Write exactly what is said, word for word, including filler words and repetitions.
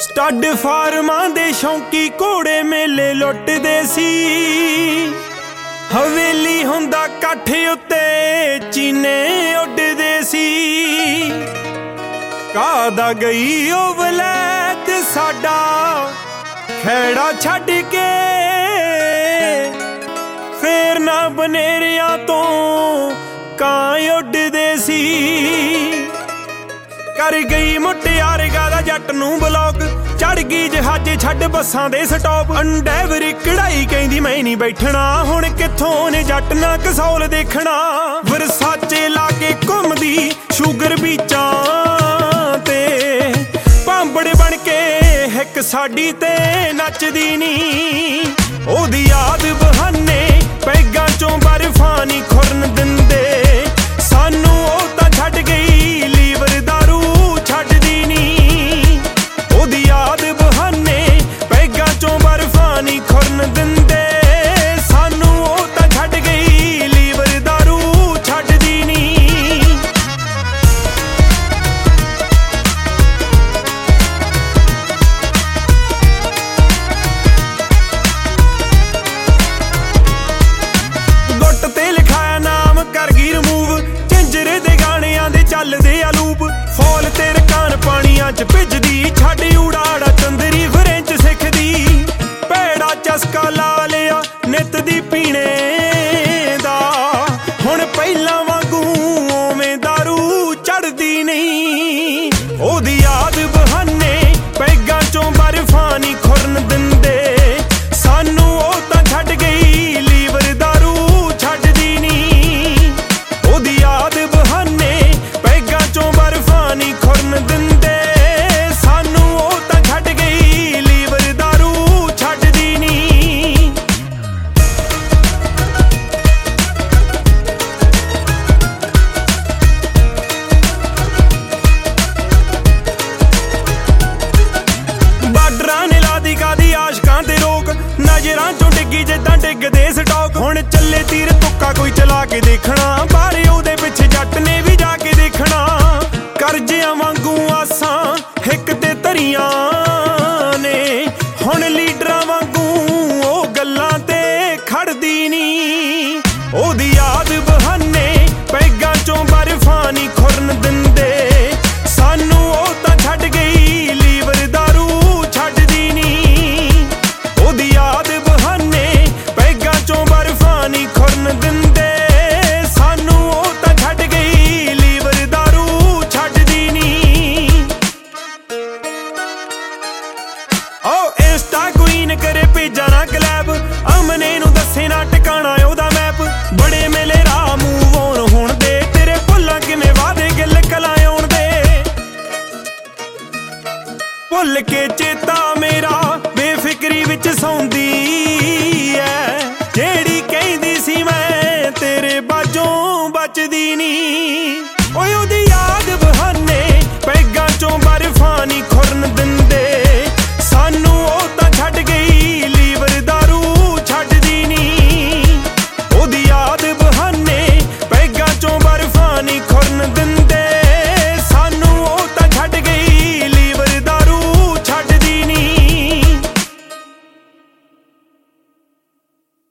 Stud ਫਾਰਮਾਂ ਦੇ ਸ਼ੌਂਕੀ ਘੋੜੇ ਮੇਲੇ ਲੁੱਟਦੇ ਸੀ। ਹਵੇਲੀ ਹੁੰਦਾ ਇਕੱਠ ਉੱਤੇ ਚੀਨੇ ਉੱਡਦੇ ਸੀ। ਕਾਦਾ ਗਈ ਉਹ ਵਲੈਤ ਸਾਡਾ ਖੈੜਾ ਛੱਡ ਕੇ, ਫੇਰ ਨਾ ਬਨੇਰਿਆਂ ਤੋਂ ਕਾਂ ਉੱਡਦੇ ਸੀ। ਕਰ ਗਈ ਮੁਟਿਆਰ ਗਾਦਾ ਜੱਟ ਨੂੰ ਬਲੌਕ, ਚੜ ਗਈ ਜਹਾਜ਼ੇ ਛੱਡ ਬੱਸਾਂ ਦੇ ਸਟਾਪ। ਅੰਡੈਵਰੀ ਕਢਾਈ ਕਹਿੰਦੀ ਮੈਂ ਨਹੀਂ ਬੈਠਣਾ, ਹੁਣ ਕਿੱਥੋਂ ਨੇ ਜੱਟ ਨਾ ਕਸੌਲ ਦੇਖਣਾ। ਵਰਸਾਚੇ ਲਾ ਕੇ ਘੁੰਮਦੀ ਸ਼ੂਗਰ ਬੀਚਾਂ ਤੇ, ਭਾਂਬੜ ਬਣ ਕੇ ਹਿੱਕ ਸਾਡੀ ਤੇ ਨੱਚਦੀ ਨੀ। ਉਹਦੀ ਯਾਦ ਬਹਾਨੇ ਪੈਗਾਂ ਚੋਂ ਬਰਫਾਂ ਨੀ ਖੁਰਨ ਦਿੰਦੇ ਸਾਨੂੰ। ਉਹ ਤਾਂ ਛੱਡ ਗਈ ਲੀਵਰ ਦਾਰੂ ਛੱਡਦੀ ਨੀ। ਉਹਦੀ ਯਾਦ ਬਹਾਨੇ ਪੈਗਾਂ ਚੋਂ ਬਰਫਾਂ ਨੀ ਖੁਰਨ ਦਿੰਦੇ ਸਾਨੂੰ। ਉਹ ਤਾਂ ਛੱਡ ਗਈ ਲੀਵਰ ਦਾਰੂ ਛੱਡਦੀ ਨੀ। ਗੁੱਟ ਤੇ ਲਿਖਾਇਆ ਨਾਮ ਕਰ ਗਈ ਰਿਮੂਵ, ਝਿੰਜਰੇ ਦੇ ਗਾਣਿਆਂ ਦੇ ਚੱਲਦੇ ਆ ਲੂਪ। ਫੌਲ ਤੇ ਰਕਾਨ ਪਾਣੀਆਂ ਚ ਭਿੱਜਦੀ, ਛੱਡ ਉਡਾੜਾ ਚੰਦਰੀ ਫਰੈਂਚ ਸਿੱਖਦੀ। ਭੈੜਾ ਚਸਕਾ ਲਾ ਲਿਆ ਨਿੱਤ ਦੀ ਪੀਣੇ ਦਾ, ਹੁਣ ਪਹਿਲਾਂ ਵਾਂਗੂ ਉਵੇਂ ਦਾਰੂ ਚੜਦੀ ਨਹੀਂ। ਉਹਦੀ ਯਾਦ ਬਹਾਨੇ ਪੈਗਾਂ ਚੋਂ ਬਰਫਾਂ ਨੀ ਖੁਰਨ ਦਿੰਦੇ ਸਾਨੂੰ। ਉਹ ਤਾਂ ਛੱਡ ਗਈ ਲੀਵਰ ਦਾਰੂ ਛੱਡਦੀ ਨੀ। ਉਹਦੀ ਯਾਦ ਬਹਾਨੇ ਪੈਗਾਂ ਚੋਂ ਬਰਫਾਂ ਨੀ ਖੁਰਨ ਦਿੰਦੇ ਸਾਨੂੰ। ਉਹ ਤਾਂ ਛੱਡ ਗਈ ਲੀਵਰ ਦਾਰੂ ਛੱਡਦੀ ਨੀ। ਬਾਰਡਰਾਂ ਨੇ ਲਾਦੀ ਕਾਦੀ ਆਸ਼ਕਾਂ ਤੇ ਰੋਕ, ਨਜ਼ਰਾਂ ਚੋਂ ਡਿੱਗੀ ਜਿੱਦਾਂ ਡਿੱਗਦੇ ਸਟਾਕ। ਹੁਣ ਚੱਲੇ ਤੀਰ ਤੁੱਕਾ ਕੋਈ ਚਲਾ ਕੇ ਦੇਖਣਾ, ਬਾਰੇ ਉਹਦੇ ਪਿੱਛੇ ਜੱਟ ਨੇ ਵੀ ਜਾ ਕੇ ਦੇਖਣਾ। ਕਰਜ਼ਿਆਂ ਵਾਂਗੂ ਆਸਾਂ ਹਿੱਕ ਤੇ ਧਰੀਆਂ ਨੇ, ਹੁਣ ਲੀਡਰਾਂ ਵਾਂਗੂ ਉਹ ਗੱਲਾਂ ਤੇ ਖੜਦੀ ਨੀ। ਉਹਦੀ ਯਾਦ ਬਹਾਨੇ ਪੈਗਾਂ ਚੋਂ ਬਰਫਾਂ ਨੀ ਖੁਰਨ ਦਿੰਦੇ ਸਾਨੂੰ। ਉਹ ਤਾਂ ਛੱਡ ਗਈ ਲੀਵਰ ਦਾਰੂ ਛੱਡਦੀ ਨੀ। ਉਹਦੀ ਯਾਦ ਬਹਾਨੇ ਪੈਗਾਂ ਚੋਂ ਬਰਫਾਂ ਨੀ ਖੁਰਨ ਦਿੰਦੇ ਸਾਨੂੰ। ਉਹ ਤਾਂ ਛੱਡ ਗਈ ਲੀਵਰ ਦਾਰੂ ਛੱਡਦੀ ਨੀ। ਓ ਇੰਸਟਾ ਕੁਈਨ ਕਰੇ ਭੇਜਾਂ ਨਾ ਕਲੈਬ, ਅਮਨੇ ਨੂੰ ਦੱਸੇ ਨਾ ਟਿਕਾਣਾ ਉਹਦਾ ਮੈਪ। ਬੜੇ ਮੇਲੇ ਰਾਹ ਮੂਵ ਔਨ ਹੋਣ ਦੇ, ਤੇਰੇ ਭੁੱਲਾਂ ਕਿਵੇਂ ਵਾਦੇ ਗਿੱਲ ਕਲਾਂ ਆਉਣ ਦੇ। ਭੁੱਲ ਕੇ ਚੇਤਾ ਮੇਰਾ ਬੇਫਿਕਰੀ ਵਿੱਚ ਸੌਂਦੀ ਐ, ਜਿਹੜੀ ਕਹਿੰਦੀ ਸੀ ਮੈਂ ਤੇਰੇ ਬਾਝੋਂ ਬਚਦੀ ਨੀ।